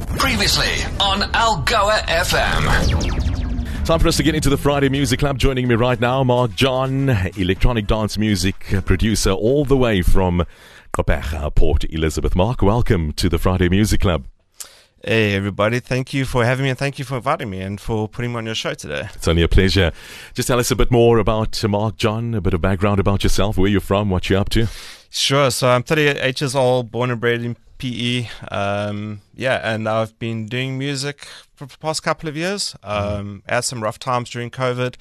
Previously on Algoa FM. Time for us to get into the Friday Music Club. Joining me right now, Mark John, electronic dance music producer all the way from Gqeberha, Port Elizabeth. Mark, welcome to the Friday Music Club. Hey everybody, thank you for having me and thank you for inviting me and for putting me on your show today. It's only a pleasure. Just tell us a bit more about Mark John, a bit of background about yourself, where you're from, what you're up to. Sure, so I'm 38 years old, born and bred in PE. And I've been doing music for the past couple of years. Had some rough times during COVID.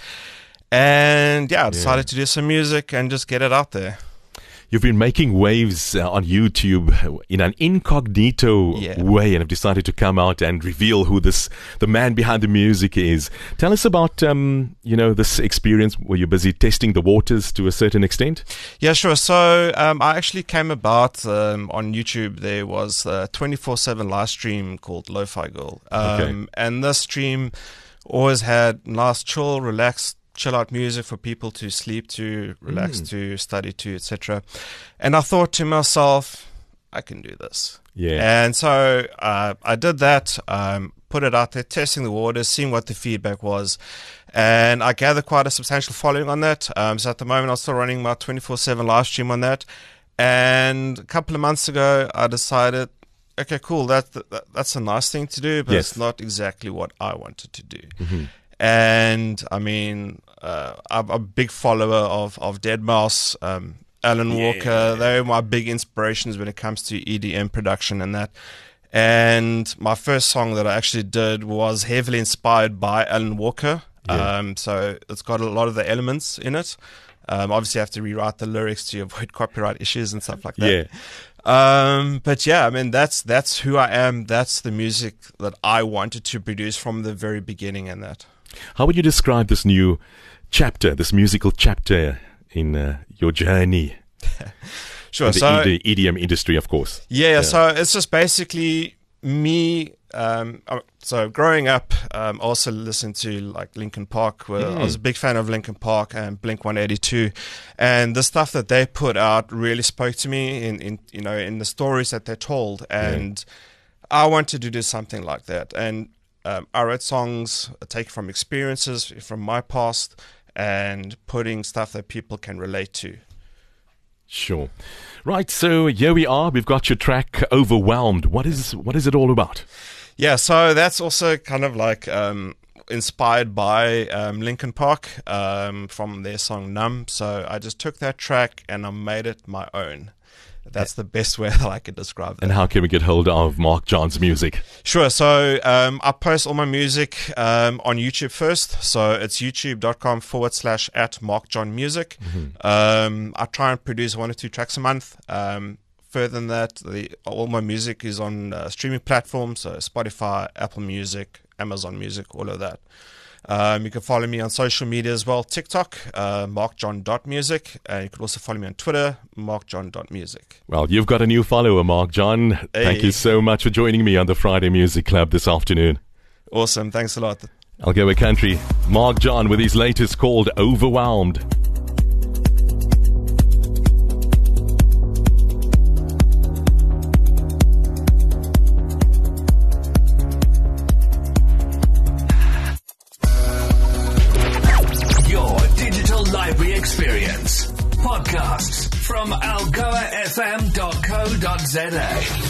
And I decided to do some music and just get it out there. You've been making waves on YouTube in an incognito way, and have decided to come out and reveal who the man behind the music is. Tell us about this experience. Were you busy testing the waters to a certain extent? Yeah, sure. So I actually came about on YouTube. There was a 24/7 live stream called Lo-Fi Girl, and this stream always had nice, chill out music for people to sleep to, relax to, study to, etc. And I thought to myself, I can do this. Yeah. And so I did that, put it out there, testing the waters, seeing what the feedback was. And I gathered quite a substantial following on that. So at the moment, I'm still running my 24/7 live stream on that. And a couple of months ago, I decided, okay, cool, that's a nice thing to do, but it's not exactly what I wanted to do. Mm-hmm. And I mean, I'm a big follower of Deadmau5, Alan Walker. They're my big inspirations when it comes to EDM production and that. And my first song that I actually did was heavily inspired by Alan Walker. So it's got a lot of the elements in it. Obviously, I have to rewrite the lyrics to avoid copyright issues and stuff like that. But I mean, that's who I am. That's the music that I wanted to produce from the very beginning and that. How would you describe this new chapter, this musical chapter in your journey? Sure. In the EDM industry, of course. So it's just basically me. So growing up, also listened to like Linkin Park. I was a big fan of Linkin Park and Blink-182, and the stuff that they put out really spoke to me in the stories that they told, and I wanted to do something like that. And I wrote songs, taken from experiences from my past, and putting stuff that people can relate to. Sure. Right, so here we are. We've got your track, Overwhelmed. What is it all about? Yeah, so that's also kind of like inspired by Linkin Park from their song Numb. So I just took that track and I made it my own. That's the best way that I could describe it. And how can we get hold of Mark John's music? Sure. So I post all my music on YouTube first. So it's youtube.com/@MarkJohnMusic. I try and produce 1 or 2 tracks a month. Further than that, all my music is on streaming platforms. So Spotify, Apple Music, Amazon Music, all of that. You can follow me on social media as well. TikTok, markjohn.music. And you can also follow me on Twitter, markjohn.music. Well, you've got a new follower, Mark John. Hey. Thank you so much for joining me on the Friday Music Club this afternoon. Awesome. Thanks a lot. Algoa Country. Mark John with his latest called Overwhelmed. Library experience. Podcasts from algoafm.co.za.